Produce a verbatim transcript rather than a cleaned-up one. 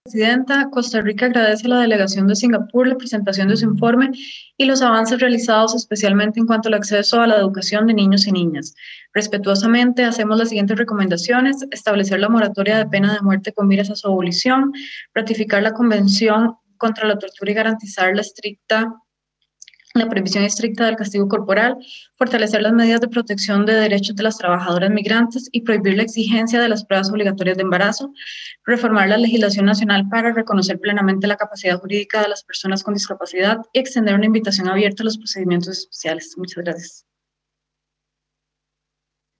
Presidenta, Costa Rica agradece a la delegación de Singapur la presentación de su informe y los avances realizados, especialmente en cuanto al acceso a la educación de niños y niñas. Respetuosamente, hacemos las siguientes recomendaciones: establecer la moratoria de pena de muerte con miras a su abolición, ratificar la Convención contra la Tortura y garantizar la estricta la prohibición estricta del castigo corporal, fortalecer las medidas de protección de derechos de las trabajadoras migrantes y prohibir la exigencia de las pruebas obligatorias de embarazo, reformar la legislación nacional para reconocer plenamente la capacidad jurídica de las personas con discapacidad y extender una invitación abierta a los procedimientos especiales. Muchas gracias.